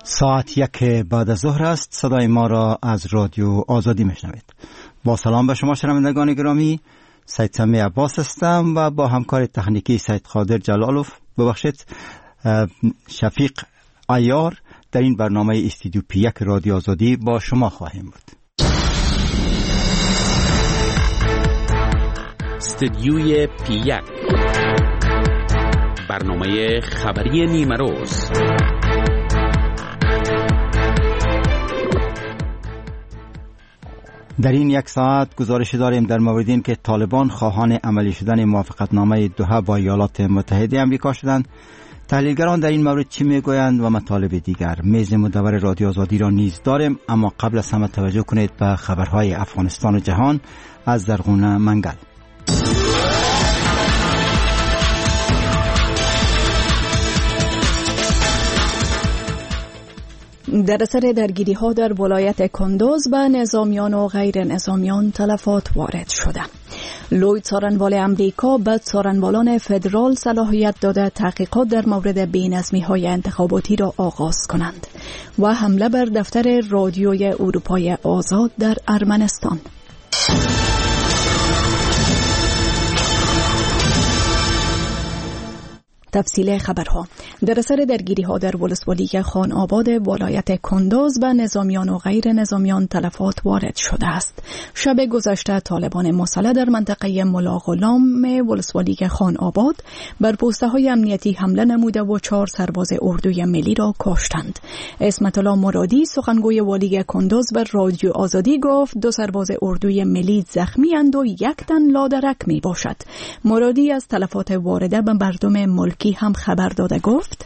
ساعت 1 بعد از ظهر است. صدای ما را از رادیو آزادی میشنوید. با سلام به شما شنوندگان گرامی، سید سمی عباس هستم و با همکار تکنیکی سید قادر جلالوف شفیق عیار در این برنامه استودیو پی 1 رادیو آزادی با شما خواهیم بود. استودیوی پی 1 برنامه خبری نیمه روز. در این یک ساعت گزارش داریم در مورد این که طالبان خواهان عملی شدن موافقتنامه دوحه با ایالات متحده آمریکا شدند. تحلیلگران در این مورد چی میگویند و مطالب دیگر. میز مدور رادیو آزادی را نیز داریم، اما قبل از همه توجه کنید به خبرهای افغانستان و جهان از زرغونه منگل. در اثر درگیری‌ها در ولایت کندوز به نظامیان و غیر نظامیان تلفات وارد شده. لوید سارنوال امریکا به سارنوالان فدرال صلاحیت داده تحقیقات در مورد بی‌نظمی‌های انتخاباتی را آغاز کنند و حمله بر دفتر رادیوی اروپای آزاد در ارمنستان. تفصیل خبرها. در اثر درگیری‌ها در ولسوالی خان آباد ولایت کندوز به نظامیان و غیر نظامیان تلفات وارد شده است. شب گذشته طالبان مسلح در منطقه ملاغلام ولسوالی خان آباد بر پوسته‌های امنیتی حمله نموده و 4 سرباز اردوی ملی را کشتند. اسمت الله مرادی سخنگوی والی کندوز بر رادیو آزادی گفت 2 سرباز اردوی ملی زخمی اند و 1 تن لادرک می باشد. مرادی از تلفات وارده به مردم ملکی هم خبر داده گفت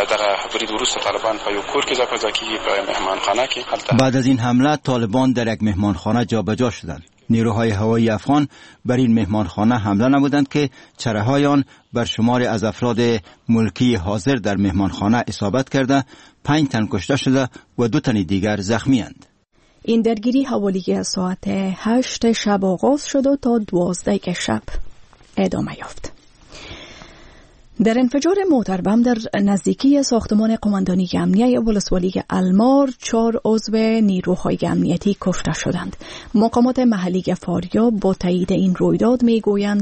بعد از این حمله طالبان در یک مهمانخانه جابجا شدند. نیروهای هوایی افغان بر این مهمانخانه حمله نمودند که چره‌های آن بر شماری از افراد ملکی حاضر در مهمانخانه اصابت کرده، 5 تن کشته شده و 2 تن دیگر زخمی اند. این درگیری حوالی از ساعت 8 شب آغاز شد و تا 12 شب ادامه یافت. در انفجار موتر بم در نزدیکی ساختمان قماندانی امنیه ولسوالی المار 4 عضو نیروهای امنیتی کشته شدند. مقامات محلی فاریاب با تایید این رویداد میگویند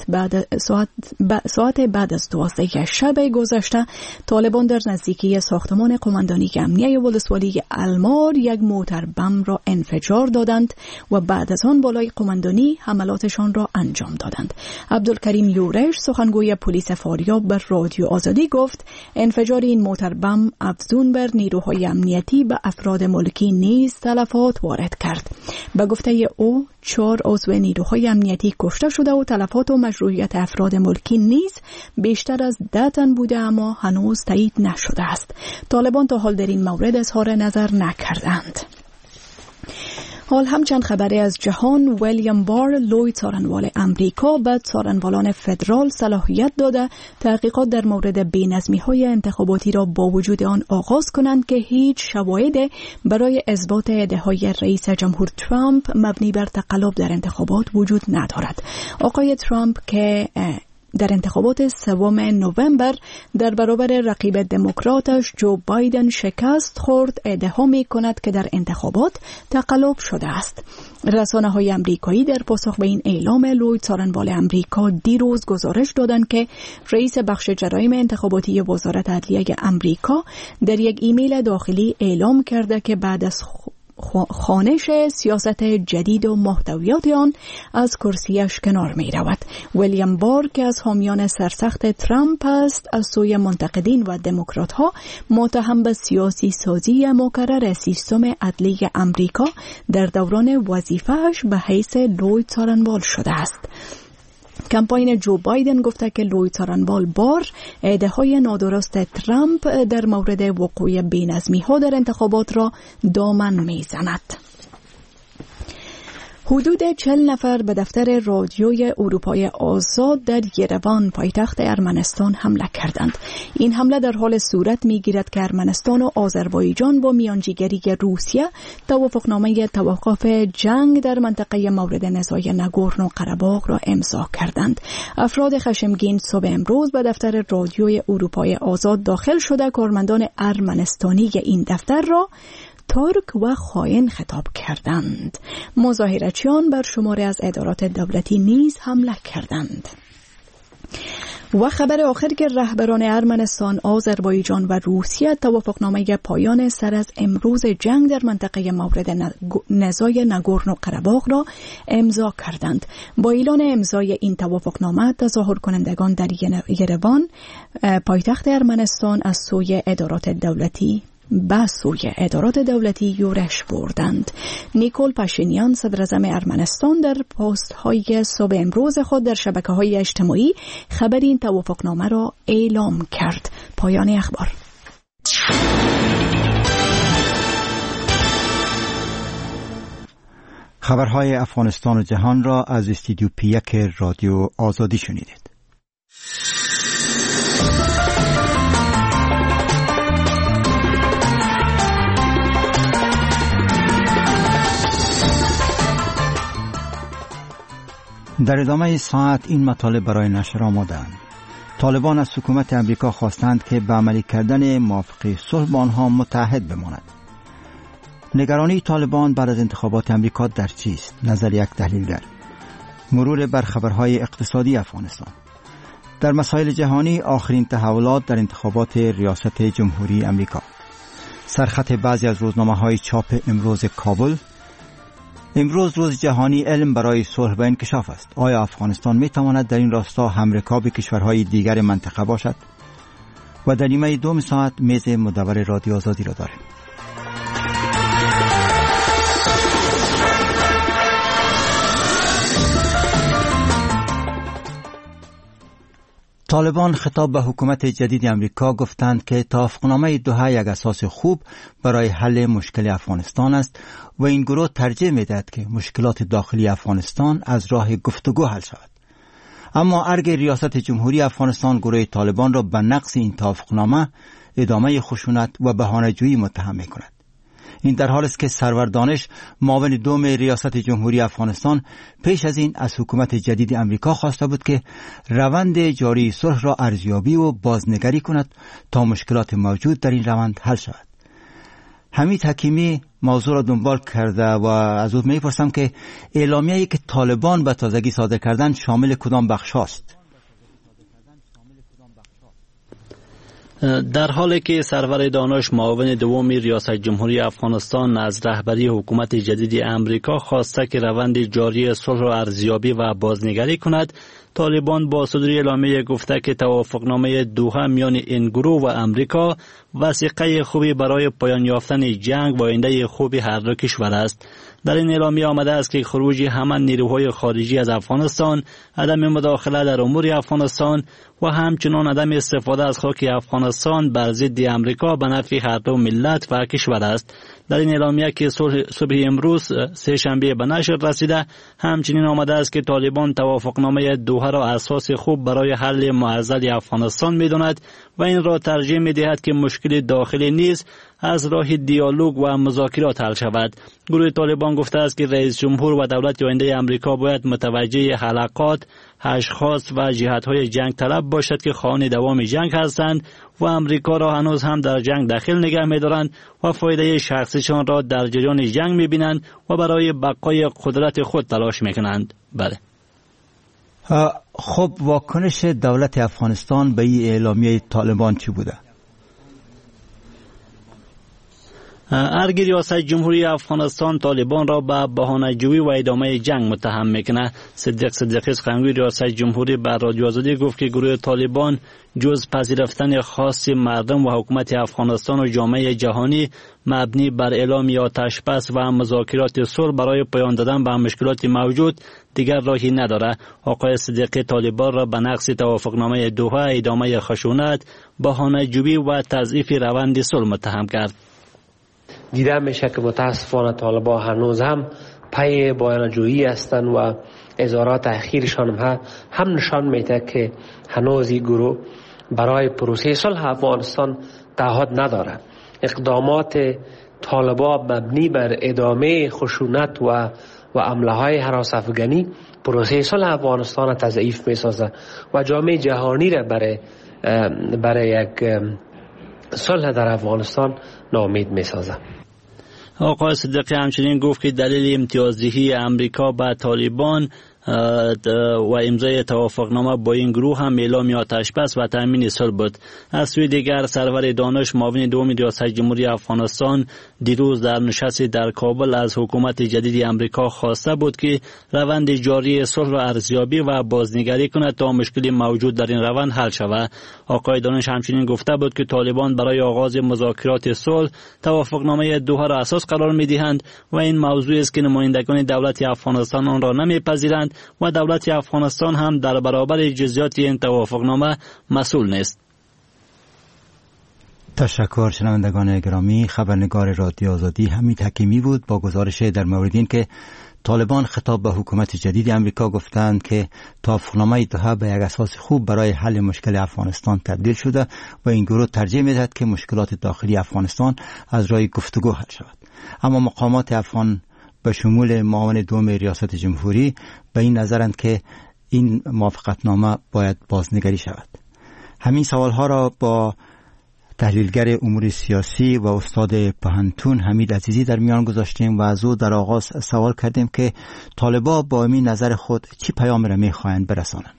ساعت بعد از 12 شب گذشته طالبان در نزدیکی ساختمان قماندانی امنیه ولسوالی المار یک موتر بم را انفجار دادند و بعد از آن بالای قماندانی حملاتشان را انجام دادند. عبدالکریم یورش سخنگوی پلیس فاریاب بر رادیو آزادی گفت انفجار این موتر بم افزون بر نیروهای امنیتی به افراد ملکی نیز تلفات وارد کرد. به گفته او 4 عضو نیروهای امنیتی کشته شده و تلفات و مجروحیت افراد ملکی نیز بیشتر از 10 تن بوده، اما هنوز تایید نشده است. طالبان تا حال در این مورد اظهار نظر نکردند. حال هم چند خبری از جهان. ویلیام بار لوید سارنوال امریکا به سارنوالان فدرال صلاحیت داده تحقیقات در مورد بی‌نظمی‌های انتخاباتی را با وجود آن آغاز کنند که هیچ شواهد برای اثبات ادعاهای رئیس جمهور ترامپ مبنی بر تقلب در انتخابات وجود ندارد. آقای ترامپ که در انتخابات 3 نوامبر در برابر رقیب دموکراتش جو بایدن شکست خورد ادعا می‌کند که در انتخابات تقلب شده است. رسانه‌های آمریکایی در پاسخ به این اعلام لوید سارنوال امریکا دیروز گزارش دادند که رئیس بخش جرایم انتخاباتی وزارت عدلیه آمریکا در یک ایمیل داخلی اعلام کرده که بعد از خوانش سیاست جدید و محتویات آن از کرسیش کنار می رود. ویلیام بار که از حامیان سرسخت ترامپ است از سوی منتقدین و دموکرات ها متهم به سیاسی سازی مکرر سیستم عدلی امریکا در دوران وظیفه‌اش به حیث لوید سارنوال شده است. کمپاین جو بایدن گفته که لوید سارنوال بار ادعاهای نادرست ترامپ در مورد وقوع بی‌نظمی‌ها در انتخابات را دامن می‌زند. حدود 40 نفر به دفتر رادیوی اروپای آزاد در یروان پایتخت ارمنستان حمله کردند. این حمله در حال صورت می‌گیرد که ارمنستان و آذربایجان با میانجیگری روسیه توافقنامه توقف جنگ در منطقه مورد نزاع ناگورنو قره‌باغ را امضا کردند. افراد خشمگین صبح امروز به دفتر رادیوی اروپای آزاد داخل شده کارمندان ارمنستانی این دفتر را ترک و خائن خطاب کردند. مظاهرچیان بر شماری از ادارات دولتی نیز حمله کردند. و خبر آخر که رهبران ارمنستان، آذربایجان و روسیه توافقنامه پایان سر از امروز جنگ در منطقه مورد نزاع ناگورنو قره‌باغ را امضا کردند. با اعلان امضای این توافقنامه تظاهر کنندگان در یروان پایتخت ارمنستان از سوی ادارات دولتی یورش بردند. نیکول پاشینیان صدر اعظم ارمنستان در پست های صبح امروز خود در شبکه‌های اجتماعی خبر این توافقنامه را اعلام کرد. پایان اخبار. خبرهای افغانستان و جهان را از استودیو پی1 رادیو آزادی شنیدید. در ادامه ساعت این مطالب برای نشر آماده‌اند. طالبان از حکومت امریکا خواستند که به عملی کردن موافقه صلح با آنها متحد بماند. نگرانی طالبان بعد از انتخابات امریکا در چیست؟ نظر یک تحلیلگر. مرور بر خبرهای اقتصادی افغانستان. در مسائل جهانی آخرین تحولات در انتخابات ریاست جمهوری امریکا. سرخط بعضی از روزنامه‌های چاپ امروز کابل. امروز روز جهانی علم برای صلح و انکشاف است. آیا افغانستان می تواند در این راستا همرکاب کشورهای دیگر منطقه باشد؟ و در نیمه دوم ساعت میز مدور رادیو آزادی را داریم. طالبان خطاب به حکومت جدید امریکا گفتند که توافقنامه دوحه یک اساس خوب برای حل مشکل افغانستان است و این گروه ترجیح می‌دهد که مشکلات داخلی افغانستان از راه گفتگو حل شود. اما ارگ ریاست جمهوری افغانستان گروه طالبان را به نقض این توافقنامه، ادامه خشونت و بهانه‌جویی متهم می‌کند. این در حالی است که سرور دانش معاون دوم ریاست جمهوری افغانستان پیش از این از حکومت جدید امریکا خواسته بود که روند جاری صلح را ارزیابی و بازنگری کند تا مشکلات موجود در این روند حل شود. حمید حکیمی موضوع را دنبال کرده و از او می‌پرسم که اعلامیه‌ای که طالبان به تازگی صادر کردند شامل کدام بخش است؟ در حالی که سرور دانش معاون دوم ریاست جمهوری افغانستان از رهبری حکومت جدید امریکا خواسته که روند جاری صلح را ارزیابی و بازنگری کند، طالبان با صدور اعلامیه گفته که توافقنامه دوحه میان این گروه و امریکا وثیقه خوبی برای پایان یافتن جنگ و آینده خوب هر دو کشور است. در این اعلامیه آمده است که خروج همه نیروهای خارجی از افغانستان، عدم مداخله در امور افغانستان و همچنان عدم استفاده از خاک افغانستان بر ضد امریکا به نفع هر دو ملت و کشور است. در این اعلامیه که صبح امروز سه شنبه به نشر رسیده، همچنین آمده است که طالبان توافقنامه دوحه را اساس خوب برای حل معضل افغانستان می‌داند و این را ترجیح می‌دهد که مشکل داخلی نیز از راه دیالوگ و مذاکرات حل شود. گروه طالبان گفته است که رئیس جمهور و دولت آینده امریکا باید متوجه حلقات، اشخاص و جهت‌های جنگ طلب باشد که خواهان دوام جنگ هستند و امریکا را هنوز هم در جنگ داخل نگه می‌دارند و فایده شخصیشان را در جریان جنگ می‌بینند و برای بقای قدرت خود تلاش می‌کنند. بله. خب واکنش دولت افغانستان به این اعلامیه طالبان چی بوده؟ ارگ ریاست جمهوری افغانستان طالبان را به بهانه‌جویی و ادامه جنگ متهم میکنه. صدیق صدیقی سخنگوی ریاست جمهوری بر رادیو آزادی گفت که گروه طالبان جز پذیرفتن خاص مردم و حکومت افغانستان و جامعه جهانی مبنی بر اعلام آتش بس و مذاکرات صلح برای پایان دادن به مشکلات موجود دیگر راهی نداره. آقای صدیقی طالبان را به نقض توافقنامه دوحه، ادامه خشونت، بهانه‌جویی و تضعیف روند صلح متهم کرد. دیده میشه که متاسفانه طالبان هنوز هم پی بیانجویی هستند و اظهارات اخیرشان هم نشان میده که هنوز این گروه برای پروسه صلح افغانستان تعهد نداره. اقدامات طالبان مبنی بر ادامه خشونت و حمله های هراس افغانی پروسه صلح افغانستان تضعیف میسازه و جامعه جهانی را برای یک صلح در افغانستان ناامید میسازه. آقای صدیقی همچنین گفت که دلیل امتیازدهی امریکا به طالبان و امضای توافقنامه با این گروه هم اعلام آتش بس و تامین صلح بود. از سوی دیگر سرور دانش معاون دوم ریاست جمهوری افغانستان دیروز در نشستی در کابل از حکومت جدید امریکا خواسته بود که روند جاری صلح را ارزیابی و بازنگری کند تا مشکل موجود در این روند حل شود. آقای دانش همچنین گفته بود که طالبان برای آغاز مذاکرات صلح توافقنامه دوحه را اساس قرار می‌دهند و این موضوع است که نمایندگان دولت افغانستان آن را نمی‌پذیرند و دولت افغانستان هم در برابر جزئیات این توافقنامه مسئول نیست. تشکر. شنوندگان گرامی، خبرنگار رادیو آزادی حمید حکیمی بود با گزارش در مورد این که طالبان خطاب به حکومت جدید امریکا گفتند که توافقنامه دوحه به یک اساس خوب برای حل مشکل افغانستان تبدیل شده و این گروه ترجیح می‌دهد که مشکلات داخلی افغانستان از راه گفتگو حل شود. اما مقامات افغان به شمول معاون دوم ریاست جمهوری به این نظرند که این موافقتنامه باید بازنگری شود. همین سوالها را با تحلیلگر امور سیاسی و استاد پهنتون حمید عزیزی در میان گذاشتیم و از او در آغاز سوال کردیم که طالبان با این نظر خود چی پیام را می‌خواهند برسانند.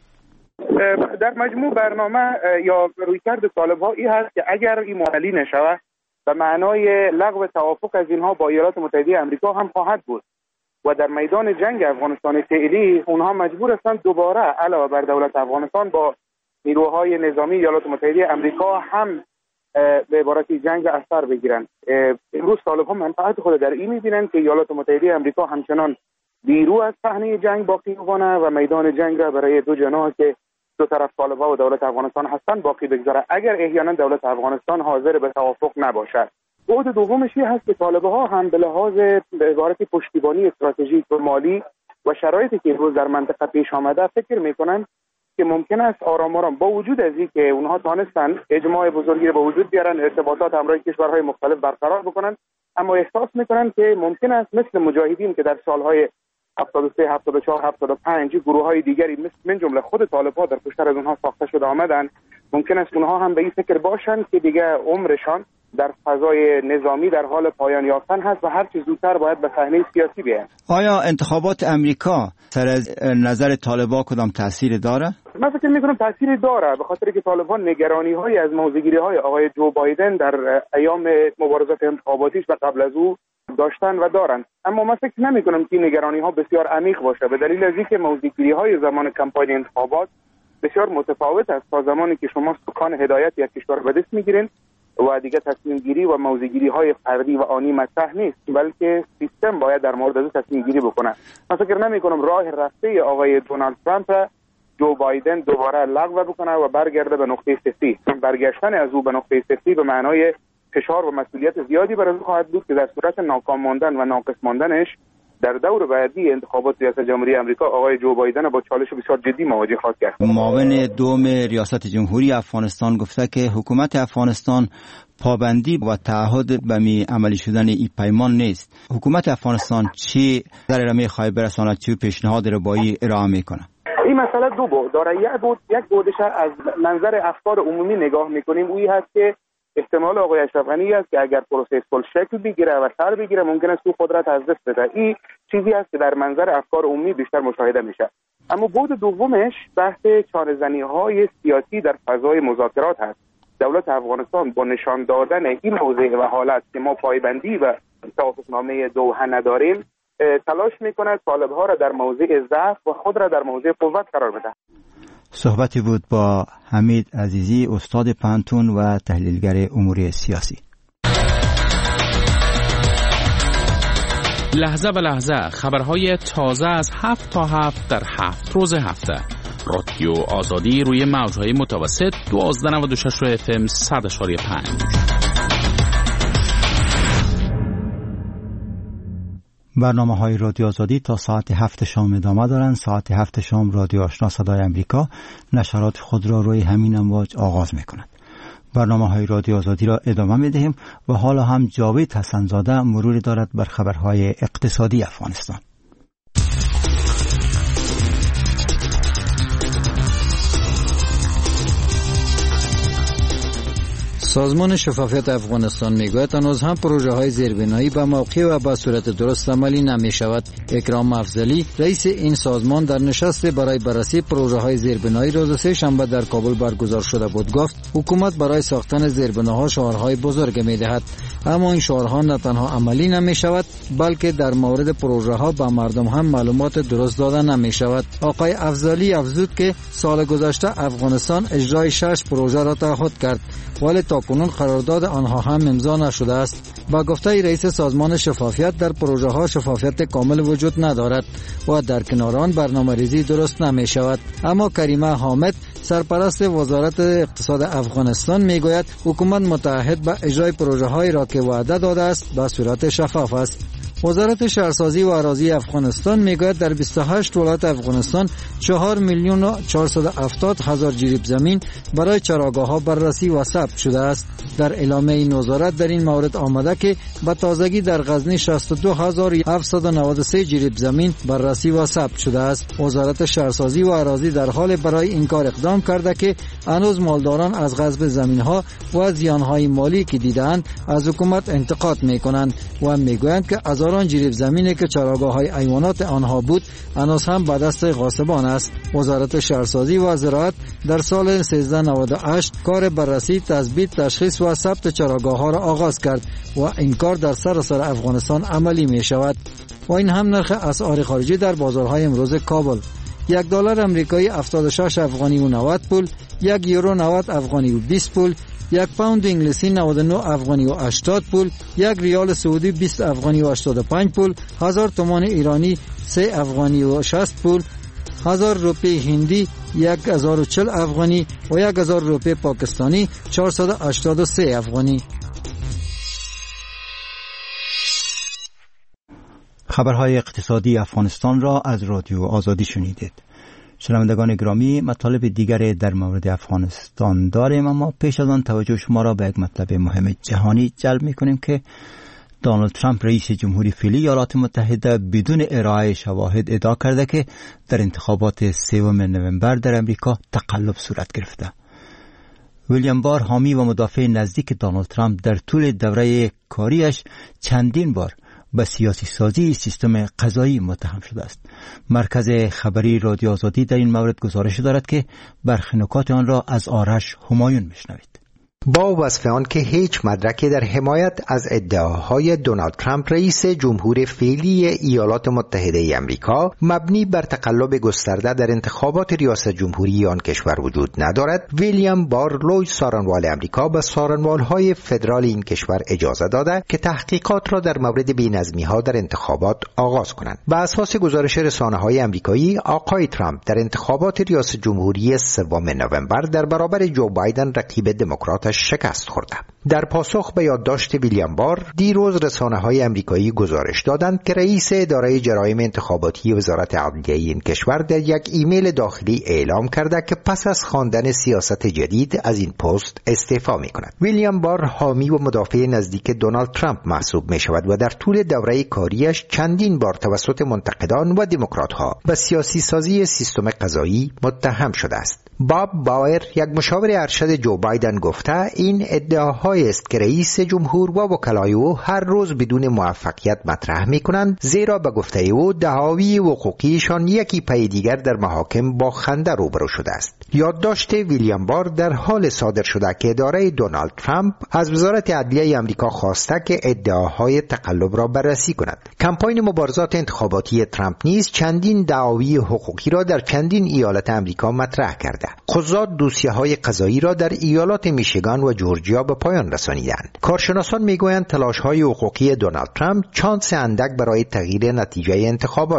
در مجموع برنامه یا رویکرد طالبان این هست که اگر این معطلی نشود به معنای لغو توافق از اینها با ایالات متحده آمریکا هم خواهد بود و در میدان جنگ افغانستان فعلی اونها مجبور هستند دوباره علاوه بر دولت افغانستان با نیروهای نظامی ایالات متحده آمریکا هم به عبارت جنگ اثر بگیرند. امروز طالبان منفعت خود در این می‌بینند که ایالات متحده آمریکا همچنان بیرو از صحنه جنگ باقی بمانه و میدان جنگ را برای دو جناح که دو طرف طالبان و دولت افغانستان هستند باقی بگذاره اگر احیانا دولت افغانستان حاضر به توافق نباشد. بعد دومش این هست که طالبان هم به لحاظ به عبارت پشتیبانی استراتژیک و مالی و شرایطی که امروز در منطقه پیش آمده فکر میکنند که ممکن است آرام آرام با وجود از این که اونها تانستن اجماع بزرگی را به وجود بیارن، ارتباطات همراه کشورهای مختلف برقرار بکنن، اما احساس میکنن که ممکن است مثل مجاهدین که در سالهای 73 74 75 گروه‌های دیگری من جمله خود طالبان در پشتر از اونها ساخته شده آمدن، ممکن است اونها هم به این فکر باشند که دیگه عمرشان در فضای نظامی در حال پایان یافتن هست و هر چه زودتر باید به صحنه سیاسی بیاید. آیا انتخابات امریکا سر از نظر طالبان کدام تأثیر داره؟ من فکر می‌کنم تأثیری داره، به خاطر که طالبان نگرانی‌های از موضع‌گیری‌های آقای جو بایدن در ایام مبارزات انتخاباتیش و قبل از او داشتن و دارن، اما من فکر نمی‌کنم که نگرانی‌ها بسیار عمیق باشه، به دلیل از اینکه موضع‌گیری‌های زمان کمپاین انتخابات بسیار متفاوت است تا زمانی که شما سکان هدایت یک کشور به دست می‌گیرین و دیگه تصمیم گیری و موضع گیری های فردی و آنی مطرح نیست، بلکه سیستم باید در مورد از تصمیم گیری بکنه. من فکر نمی کنم راه رفته آقای دونالد ترامپ جو بایدن دوباره لغو بکنه و برگرده به نقطه صفری. برگشتن از او به نقطه صفری به معنای فشار و مسئولیت زیادی بر او خواهد بود که در صورت ناکام ماندن و ناقص ماندنش در دور بعدی انتخابات ریاست جمهوری آمریکا آقای جو بایدن با چالش بسیار جدی مواجه خواهد کرد. معاون دوم ریاست جمهوری افغانستان گفته که حکومت افغانستان پابندی و تعهد به عملی شدن این پیمان نیست. حکومت افغانستان چی در را می‌خواد برساند، چه پیشنهاد را با این ارائه می‌کنه؟ این مسئله دو بعد داره. یک بعدش از منظر افکار عمومی نگاه می‌کنیم، اویی هست که احتمال آقای اشرف غنی است که اگر پروسه صلح شکل بگیره و سر بگیره ممکن است او قدرت از دست بده. این چیزی است که در منظر افکار عمومی بیشتر مشاهده میشه. اما بعد دومش بحث چاره‌زنی‌های سیاسی در فضای مذاکرات هست. دولت افغانستان با نشان دادن این موضوع و حالت که ما پایبندی و توافقنامه دوحه نداریم تلاش میکنه طالب‌ها را در موضع ضعف و خود را در موضع قوت قرار بده. صحبتی بود با حمید عزیزی، استاد پهنتون و تحلیلگر امور سیاسی. لحظه به لحظه خبرهای تازه از 7 تا 7 در 7 روز هفته. رادیو آزادی روی موجهای متوسط 1296 FM 100.5. برنامه‌های رادیو آزادی تا ساعت 7 شام ادامه دارند. ساعت 7 شام رادیو آشنا صدای امریکا نشرات خود را روی همین امواج آغاز می‌کند. برنامه‌های رادیو آزادی را ادامه می‌دهیم و حالا هم جاوید حسن‌زاده مروری دارد بر خبرهای اقتصادی افغانستان. سازمان شفافیت افغانستان میگوید هنوز هم پروژه های زیربنایی به موقع و به صورت درست عملی نمی شود. اکرام افضلی رئیس این سازمان در نشست برای بررسی پروژه های زیربنایی روز سه شنبه در کابل برگزار شده بود گفت حکومت برای ساختن زیربناها شعارهای بزرگ می دهد، اما این شعارها نه تنها عملی نمی شود بلکه در مورد پروژه ها به مردم هم معلومات درست داده نمی شود. آقای افضلی افزود که سال گذشته افغانستان اجرای 6 پروژه را تعهد کرد ولی تاکنون قرارداد آنها هم امضا نشده است. با گفته رئیس سازمان شفافیت در پروژه ها شفافیت کامل وجود ندارد و در کنار آن برنامه‌ریزی درست نمی شود. اما کریمه حامد سرپرست وزارت اقتصاد افغانستان میگوید حکومت متعهد به اجرای پروژه هایی را که وعده داده است به صورت شفاف است. وزارت شهرسازی و اراضی افغانستان میگوید در 28 ولایت افغانستان 4,470,000 جریب زمین برای چراگاه‌ها بررسی و ثبت شده است. در اعلامیه این وزارت در این مورد آمده که به تازگی در غزنی 62,793 جریب زمین بررسی و ثبت شده است. وزارت شهرسازی و اراضی در حال برای این کار اقدام کرده که هنوز مالداران از غصب زمین‌ها و زیان‌های مالی که دیده‌اند از حکومت انتقاد می‌کنند و میگویند که هزاران جریب زمینی که چراگاه‌های حیوانات آنها بود هنوز هم به دست غاصبان است. وزارت شهرسازی و زراعت در سال 1398 کار بررسی، تثبیت، تشخیص و ثبت چراگاه‌ها را آغاز کرد و این کار در سراسر افغانستان عملی می شود. و این هم نرخ اسعار خارجی در بازارهای امروز کابل: $1 آمریکایی 76 افغانی و 90 پول، €1 90 افغانی و 20 پول، 1 پوند انگلیسی 99 افغانی و 80 پول، 1 ریال سعودی 20 افغانی و 85 پول، 1000 تومان ایرانی 3 افغانی و 60 پول، 1000 روپیه هندی 1040 افغانی و 1000 روپیه پاکستانی 483 افغانی. خبرهای اقتصادی افغانستان را از رادیو آزادی شنیدید. شنوندگان گرامی، مطالب دیگر در مورد افغانستان داریم، اما پیش از آن توجه شما را به یک مطلب مهم جهانی جلب می‌کنیم که دونالد ترامپ رئیس جمهوری فعلی ایالات متحده بدون ارائه شواهد ادعا کرده که در انتخابات 3 نوامبر در امریکا تقلب صورت گرفته. ویلیام بار، حامی و مدافع نزدیک دونالد ترامپ، در طول دوره کاریش چندین بار به سیاسی سازی سیستم قضایی متهم شده است. مرکز خبری رادیو آزادی در این مورد گزارش دارد که برخی نکات آن را از آرش همایون میشنوید. با وصف آن که هیچ مدرکی در حمایت از ادعاهای دونالد ترامپ رئیس جمهور فعلی ایالات متحده امریکا مبنی بر تقلب گسترده در انتخابات ریاست جمهوری آن کشور وجود ندارد، ویلیام بارلوی، سارنوال امریکا، به سارنوالهای فدرال این کشور اجازه داده که تحقیقات را در مورد بی‌نظمی‌ها در انتخابات آغاز کنند. بر اساس گزارش رسانه‌های امریکایی، آقای ترامپ در انتخابات ریاست جمهوری 3 نوامبر در برابر جو بایدن رقیب دموکرات شکست خورده. در پاسخ به یادداشت ویلیام بار، دیروز رسانه‌های امریکایی گزارش دادند که رئیس اداره جرایم انتخاباتی وزارت عدلیه این کشور در یک ایمیل داخلی اعلام کرده که پس از خواندن سیاست جدید از این پست استعفا می‌کند. ویلیام بار حامی و مدافع نزدیک دونالد ترامپ محسوب می‌شود و در طول دوره کاریش چندین بار توسط منتقدان و دموکرات‌ها به سیاسی سازی سیستم قضایی متهم شده است. باب باور، یک مشاور ارشد جو بایدن، گفته این ادعاهایی است که رئیس جمهور و وکلای او هر روز بدون موفقیت مطرح می‌کنند، زیرا به گفته او دعاوی حقوقیشان یکی پی دیگر در محاکم با خنده روبرو شده است. یادداشت ویلیام بار در حال صادر شده که اداره دونالد ترامپ از وزارت عدلیه آمریکا خواسته که ادعاهای تقلب را بررسی کند. کمپاین مبارزات انتخاباتی ترامپ نیز چندین دعاوی حقوقی را در چندین ایالت آمریکا مطرح کرده. قضات دوسیه‌های قضایی را در ایالات میشیگان و جورجیا به پایان رسانیدند. کارشناسان میگویند تلاش‌های حقوقی دونالد ترامپ چانس اندک برای تغییر نتیجه انتخابات دارد.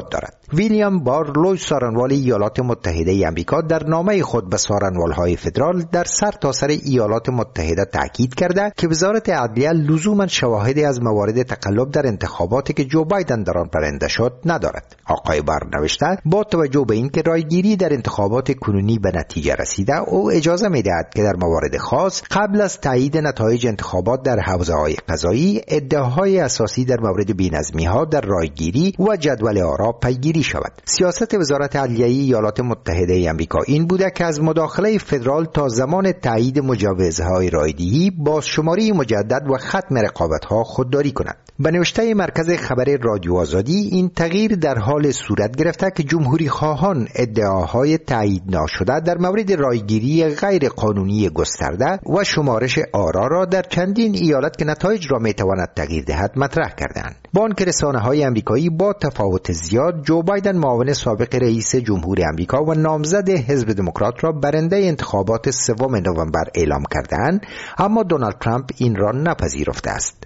ویلیام بارلو سارنوال ایالات متحده آمریکا در نامه خود به سارنوال‌های فدرال در سرتاسر ایالات متحده تاکید کرده که وزارت عدلیه لزوما شواهدی از موارد تقلب در انتخاباتی که جو بایدن در آن برنده شد ندارد. آقای بار نوشته با توجه به اینکه رایگیری در انتخابات کنونی به نتیجه رسیده او اجازه می‌دهد که در موارد خاص قبل از تایید نتایج انتخابات در حوزه‌های قضایی ادعاهای اساسی در مورد بی‌نظمی‌ها در رایگیری و جدول آرا پیگیری شود. سیاست وزارت عدلیه ایالات متحده آمریکا این بوده که از مداخله فدرال تا زمان تایید مجوزهای رایدهی بازشماری مجدد و ختم رقابت‌ها خودداری کند. به نوشته مرکز خبر رادیو آزادی این تغییر در حال صورت گرفته که جمهوری خواهان ادعاهای تایید ناشده در مورد رایگیری غیر قانونی گسترده و شمارش آرا را در چندین ایالت که نتایج را میتواند تغییر دهد مطرح کردند. با آنکه رسانه‌های آمریکایی با تفاوت زیاد جو بایدن معاون سابق رئیس جمهور آمریکا و نامزد حزب دموکرات را برنده انتخابات 3 نوامبر اعلام کردند، اما دونالد ترامپ این را نپذیرفته است.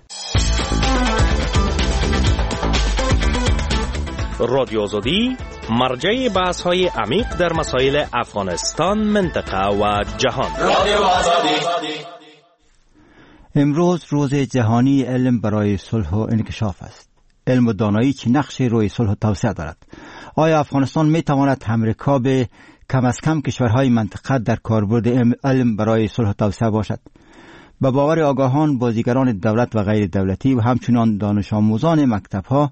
رادیو آزادی مرجع بحث‌های عمیق در مسائل افغانستان، منطقه و جهان. رادیو آزادی. امروز روز جهانی علم برای صلح و انکشاف است. علم و دانایی چه نقشی روی صلح و توسعه دارد؟ آیا افغانستان می تواند همرکاب کم از کم کشورهای منطقه در کاربرد علم برای صلح و توسعه باشد؟ به باور آگاهان، بازیگران دولت و غیر دولتی و همچنان دانش آموزان مکتب‌ها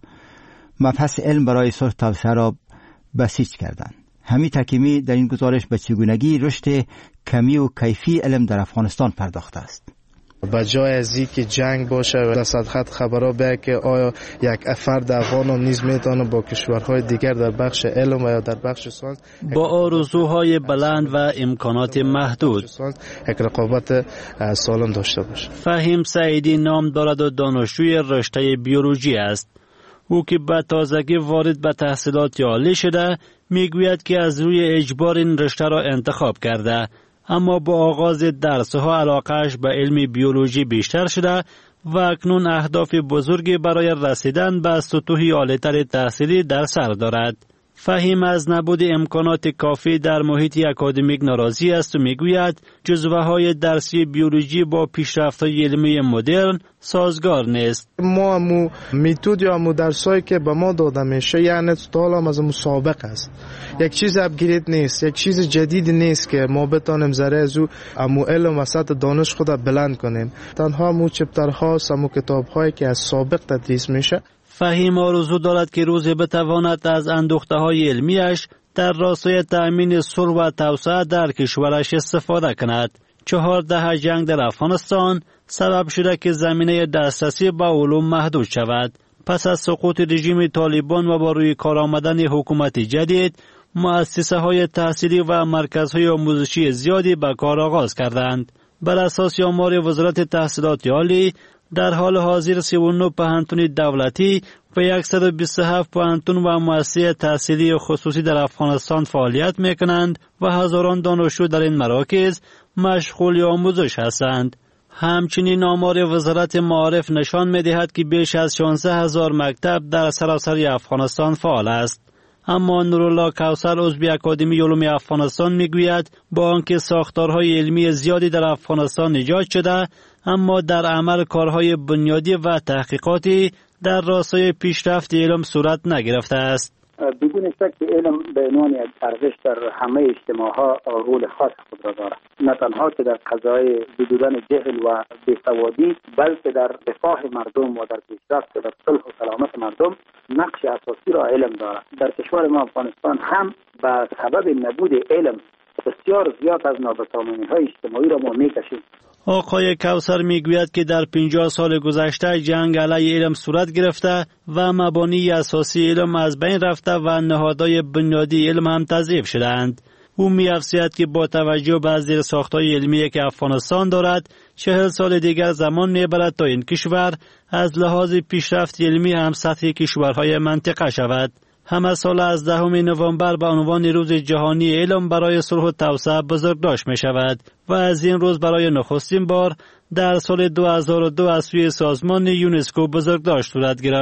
مبحث علم برای صلح و توسعه را بسیج کردند. حمید حکیمی در این گزارش به چگونگی رشد کمی و کیفی علم در افغانستان پرداخته است. به جای از اینکه جنگ باشه در سطح خبرها بیاید که آیا یک فرد افغان نیز میتونه با کشورهای دیگر در بخش علم و یا در بخش ساینس با آرزوهای بلند و امکانات محدود یک رقابت سالم داشته باشه. فهیم سعیدی نام دارد و دانشجوی رشته بیولوژی است. او که به تازگی وارد به تحصیلات عالی شده میگوید که از روی اجبار این رشته را انتخاب کرده، اما با آغاز درس‌ها علاقه‌اش به علم بیولوژی بیشتر شده و اکنون اهداف بزرگی برای رسیدن به سطوح عالی‌تر تحصیلی در سر دارد. فهیم از نبود امکانات کافی در محیط اکادمیک ناراضی است و میگوید جزوه‌های درسی بیولوژی با پیشرفت‌های علمی مدرن سازگار نیست. ما میتود یا درسایی که به ما داده میشه یعنی توتال هم از مسابقه است. یک چیز اپگرید نیست، یک چیز جدید نیست که ما بتونیم ذره از او علم و سطح دانش خود بلند کنیم. تنها مو چپترها و کتاب‌هایی که از سابق تدریس میشه. فهیم آرزو دارد که روزی بتواند از اندوخته‌های علمیش در راستای تأمین صلح و توسعه در کشورش استفاده کند. 4 دهه جنگ در افغانستان سبب شده که زمینه دسترسی به علوم محدود شود. پس از سقوط رژیم طالبان و با روی کار آمدن حکومت جدید، مؤسسه‌های تحصیلی و مرکزهای آموزشی زیادی به کار آغاز کردند. بر اساس آمار وزارت تحصیلات عالی، در حال حاضر 39 پوهنتون دولتی و 127 پوهنتون و مؤسسه تحصیلی خصوصی در افغانستان فعالیت می‌کنند و هزاران دانشجو در این مراکز مشغول آموزش هستند. همچنین آمار وزارت معارف نشان می‌دهد که بیش از 16,000 مکتب در سراسر افغانستان فعال است. اما نورالله کوثر عضو اکادمی علوم افغانستان میگوید با آنکه ساختارهای علمی زیادی در افغانستان ایجاد شده، اما در عمل کارهای بنیادی و تحقیقاتی در راستای پیشرفت علم صورت نگرفته است. بدون شک علم به عنوان یک ارزش در همه اجتماعها رول خاص خود را دارد، نه تنها که در قضای زدودن جهل و بیسوادی، بلکه در رفاه مردم و در پیشرفت و صلح و سلامت مردم نقش اساسی را علم دارد. در کشور ما افغانستان هم به سبب نبود علم بسیار زیاد از نابسامانی‌های اجتماعی را ما می‌کشیم. آقای کوثر میگوید که در 50 سال گذشته جنگ علیه علم صورت گرفته و مبانی اساسی علم از بین رفته و نهادهای بنیادی علم هم تضعیف شدند. او می‌افزاید که با توجه به زیرساخت‌های علمی که افغانستان دارد، 40 سال دیگر زمان می‌برد تا این کشور از لحاظ پیشرفت علمی هم سطح کشورهای منطقه شود. همه سال از 10 نوامبر به عنوان روز جهانی علم برای صلح و توسعه بزرگداشت می شود و از این روز برای نخستین بار در سال 2002 از سوی سازمان یونسکو بزرگداشت صورت گرفت.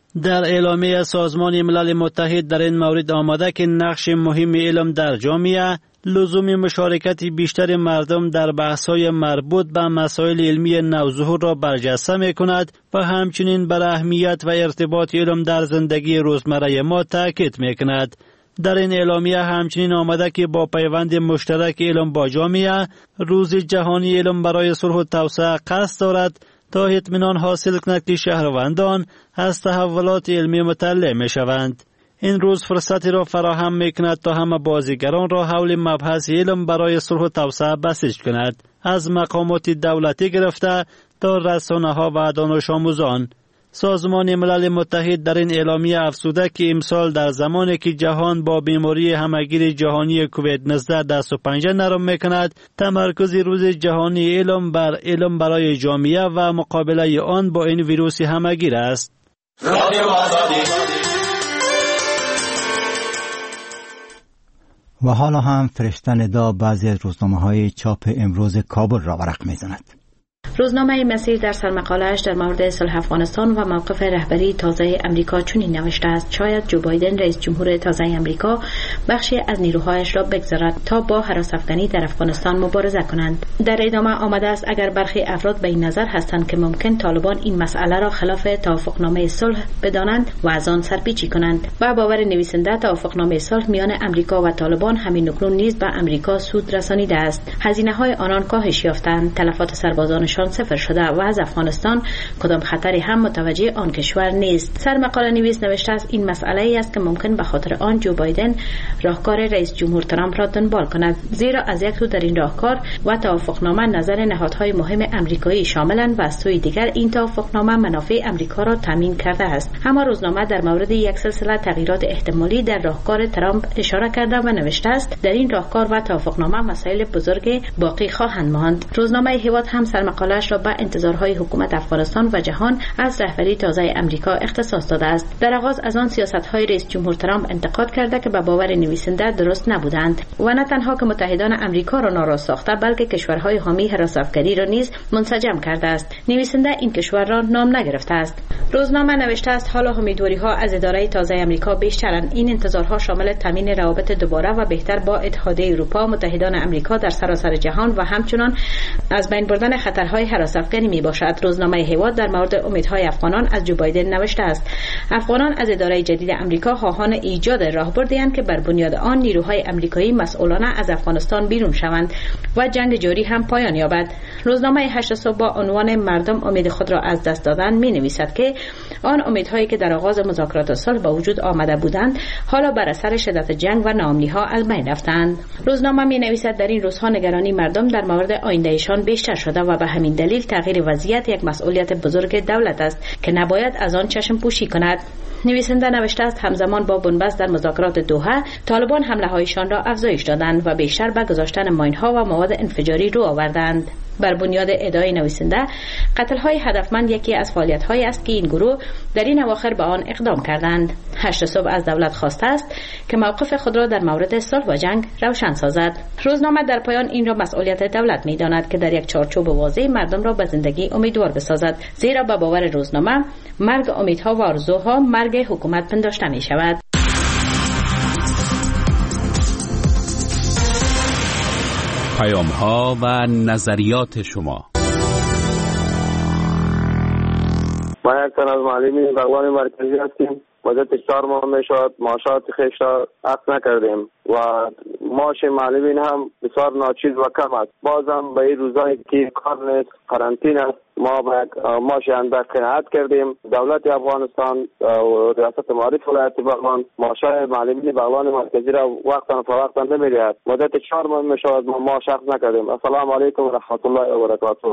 در اعلامیه سازمان ملل متحد در این مورد آمده که نقش مهم علم در جامعه لزوم مشارکت بیشتر مردم در بحث‌های مربوط به مسائل علمی نوظهور را برجسته می‌کند و همچنین بر اهمیت و ارتباط علم در زندگی روزمره ما تاکید می‌کند. در این اعلامیه همچنین آمده که با پیوند مشترک علم با جامعه، روز جهانی علم برای صلح و توسعه قصد دارد تا اطمینان حاصل کند که شهروندان از تحولات علمی مطلع می‌شوند. این روز فرصتی را فراهم می‌کند تا همه بازیگران را حول مبحث علم برای صلح و توسعه بسیج کند، از مقامات دولتی گرفته تا رسانه‌ها و دانش آموزان. سازمان ملل متحد در این اعلامیه افزوده که امسال در زمانی که جهان با بیماری همگیر جهانی کووید 19 دست و پنجه نرم می‌کند، تمرکز روز جهانی علم بر علم برای جامعه و مقابله آن با این ویروس همگیر است. و حالا هم فرشته ندا بعضی از روزنامه‌های چاپ امروز کابل را ورق می‌زند. روزنامه مسیر در سرمقاله‌اش در مورد صلح افغانستان و موقف رهبری تازه امریکا چنین نوشته است: شاید جو بایدن رئیس جمهور تازه امریکا بخشی از نیروهایش را بگذارد تا با هراس‌افکنی در افغانستان مبارزه کنند. در ادامه آمده است اگر برخی افراد به این نظر هستند که ممکن طالبان این مسئله را خلاف توافقنامه صلح بدانند و از آن سرپیچی کنند. با باور نویسنده توافقنامه صلح میان امریکا و طالبان همین اکنون نیز به امریکا سود رسانیده است. هزینه‌های آنان کاهش یافتند، تلفات سربازانشان صفر شده و از افغانستان کدام خطری هم متوجه آن کشور نیست. سرمقاله نویس نوشته است این مسئله ای است که ممکن به خاطر آن جو بایدن راهکار رئیس جمهور ترامپ را دنبال کند، زیرا از یک سو در این راهکار و توافقنامه نظر نهادهای مهم امریکایی شاملند و از سوی دیگر این توافقنامه منافع امریکا را تامین کرده است. اما روزنامه در مورد یک سلسله تغییرات احتمالی در راهکار ترامپ اشاره کرده و نوشته است در این راهکار و توافقنامه مسائل بزرگ باقی خواهند ماند. روزنامه هیواد هم سرمقاله را به انتظارهای حکومت افغانستان و جهان از رهبری تازه امریکا اختصاص داده است. در آغاز از آن سیاست‌های رئیس جمهور ترامپ انتقاد کرده که به باور نویسنده درست نبودند و نه تنها که متحدان امریکا را ناراض ساخته بلکه کشورهای حامی حراس‌افکنی را نیز منسجم کرده است. نویسنده این کشور را نام نگرفته است. روزنامه نوشته است حالا امیدواری‌ها از اداره تازه امریکا بیشترند. این انتظارها شامل تامین روابط دوباره و بهتر با اتحادیه اروپا، متحدان امریکا در سراسر جهان و همچنان از بین بردن خطرهای هراس‌افکنی می باشد. روزنامه هیواد در مورد امیدهای افغانان از جو بایدن نوشته است: افغانان از اداره جدید امریکا خواهان ایجاد راهبردی‌اند که بر بنیاد آن نیروهای امریکایی مسئولانه از افغانستان بیرون شوند و جنگ جاری هم پایان یابد. روزنامه 8 صبح با عنوان مردم امید خود را از دست دادن می نویسد که آن امیدهایی که در آغاز مذاکرات صلح به وجود آمده بودند حالا بر اثر شدت جنگ و ناامنی‌ها از بین رفتند. روزنامه می نویسد در این روزها نگرانی مردم در مورد آیندهشان بیشتر شده و به همین دلیل تغییر وضعیت یک مسئولیت بزرگ دولت است که نباید از آن چشم پوشی کند. نویسنده نوشته است همزمان با بنبست در مذاکرات دوحه، طالبان حمله‌هایشان را افزایش دادند و بیشتر به گذاشتن ماین‌ها و مواد انفجاری رو آوردند. بر بنیاد ادعای نویسنده، قتل‌های هدفمند یکی از فعالیت‌هایی است که این گروه در این اواخر به آن اقدام کردند. 8 صبح از دولت خواسته است که موقف خود را در مورد صلح و جنگ روشن سازد. روزنامه در پایان این را مسئولیت دولت می‌داند که در یک چارچوب واضح مردم را به زندگی امیدوار بسازد، زیرا به باور روزنامه مرگ امیدها و آرزوها مرگ حکومت پنداشته می‌شود. پیام‌ها و نظریات شما. ما یک تن از معلمین بغلان مرکزی هستیم. مدت 4 ماه میشود معاشات خویش را عقد نکردیم و معاش معلمین هم بسیار ناچیز و کم است. بازم به این روزایی که کار نیست، قرنطینه است، ما به معاش اندک قناعت کردیم. دولت افغانستان و ریاست معارف ولایت بغلان معاشای معلمین بغلان مرکزی را وقتا فوقتا نمی‌دهد. مدت 4 ماه میشود ما معاش عقد نکردیم. السلام علیکم و رحمت الله و برکاته.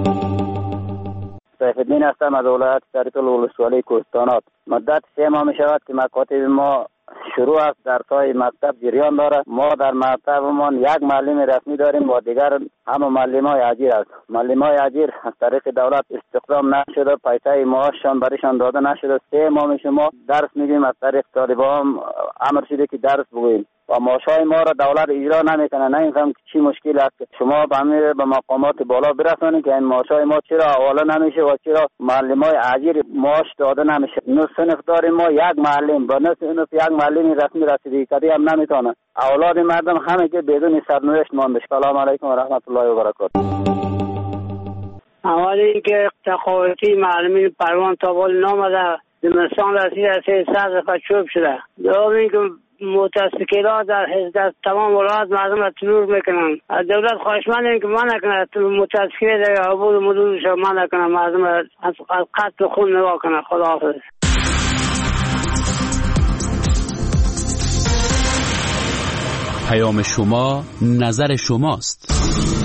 سیفالدین هستم از ولایت سریتول ولسوالی کوهستانات. مدت 3 ماه می شود که مکاتب ما شروع است، درس‌های مکتب جریان دارد. ما در مکتبمان یک معلم رسمی داریم و دیگر همه معلم‌های اجیر است. معلم‌های اجیر از طریق دولت استخدام نشده، پیسه معاششان برایشان داده نشده. 3 ماه شما درس میگیم، از طریق طالبان امر شده که درس بگوییم. و معاشهای ما را دولت اجرا نمیکنه. نمیفهم چی مشکل است. شما به مقامات بالا برسانید که این معاشهای ما چرا حواله نمیشه و چرا معلمای اجیر معاش داده نمیشه. نو صنف داریم ما، یک معلم با نصف یک معلم رسمی رسیدگی هم نمیتونه. اولاد مردم همه که بدون سرنوشت مانده. سلام علیکم و رحمت الله و برکاته. اول اینکه تقاعدی معلمین پروان تا بال نامده زمستان رسید از 300 دفعه چوب شده. دوم اینکه متاسکیلا در تمام ولایت مردم را ترور میکنن. از دولت خواهشمندیم که منع کنه متاسکیلا در عبور مدورش منع کنه، مردم را از قتل خون نگاه کنه. خداحافظ. پیام شما نظر شماست.